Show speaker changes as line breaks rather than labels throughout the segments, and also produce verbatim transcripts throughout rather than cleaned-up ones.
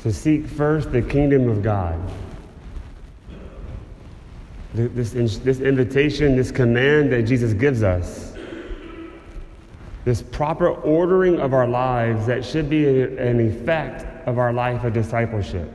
to seek first the kingdom of God. This, this invitation, this command that Jesus gives us, this proper ordering of our lives that should be an effect of our life of discipleship.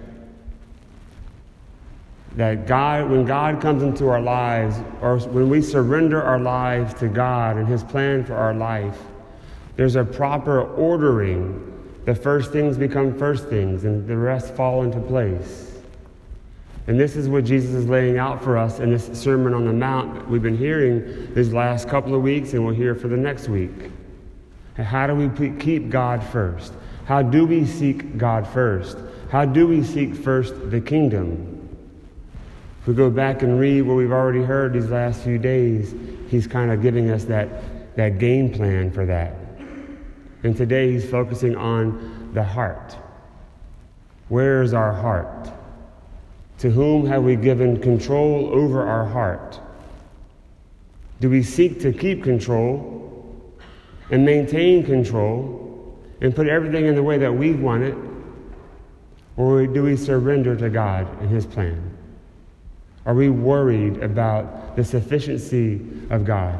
That God, when God comes into our lives, or when we surrender our lives to God and His plan for our life, there's a proper ordering. The first things become first things, and the rest fall into place. And this is what Jesus is laying out for us in this Sermon on the Mount that we've been hearing these last couple of weeks, and we'll hear for the next week. And how do we keep God first? How do we seek God first? How do we seek first the kingdom? If we go back and read what we've already heard these last few days, He's kind of giving us that, that game plan for that. And today He's focusing on the heart. Where is our heart? To whom have we given control over our heart? Do we seek to keep control and maintain control and put everything in the way that we want it? Or do we surrender to God and His plan? Are we worried about the sufficiency of God?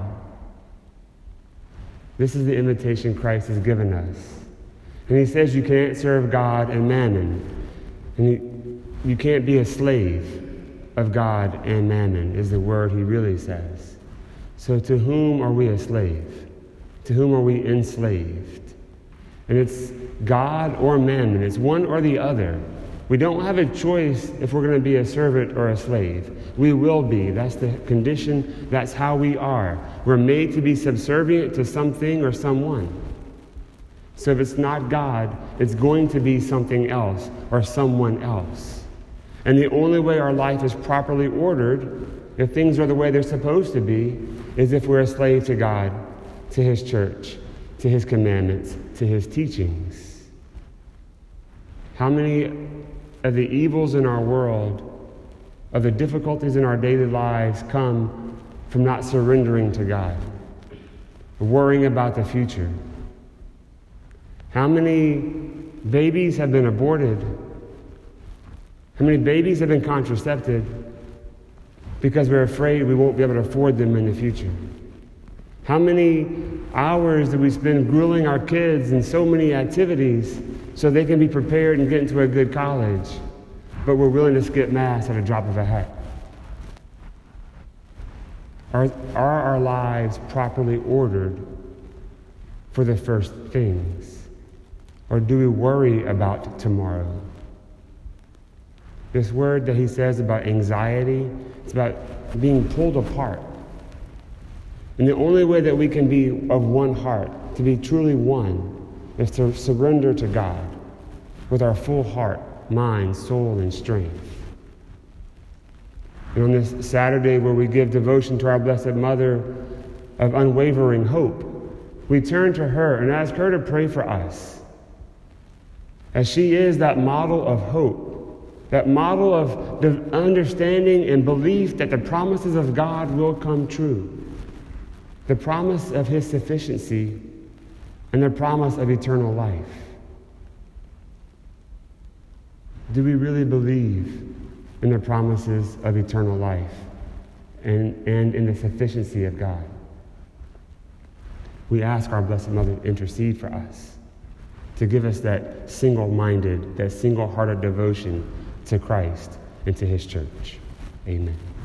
This is the invitation Christ has given us. And He says you can't serve God and mammon. And he, you can't be a slave of God and mammon, is the word He really says. So to whom are we a slave? To whom are we enslaved? And it's God or mammon. It's one or the other. We don't have a choice if we're going to be a servant or a slave. We will be. That's the condition. That's how we are. We're made to be subservient to something or someone. So if it's not God, it's going to be something else or someone else. And the only way our life is properly ordered, if things are the way they're supposed to be, is if we're a slave to God, to His church, to His commandments, to His teachings. How many of the evils in our world, of the difficulties in our daily lives, come from not surrendering to God, worrying about the future? How many babies have been aborted? How many babies have been contracepted because we're afraid we won't be able to afford them in the future? How many hours do we spend grueling our kids in so many activities so they can be prepared and get into a good college, but we're willing to skip mass at a drop of a hat? Are, are our lives properly ordered for the first things? Or do we worry about tomorrow? This word that he says about anxiety, it's about being pulled apart. And the only way that we can be of one heart, to be truly one, is to surrender to God with our full heart, mind, soul, and strength. And on this Saturday where we give devotion to our Blessed Mother of unwavering hope, we turn to her and ask her to pray for us, as she is that model of hope, that model of the understanding and belief that the promises of God will come true, the promise of His sufficiency and the promise of eternal life. Do we really believe in the promises of eternal life and, and in the sufficiency of God? We ask our Blessed Mother to intercede for us, to give us that single-minded, that single-hearted devotion to Christ and to His church. Amen.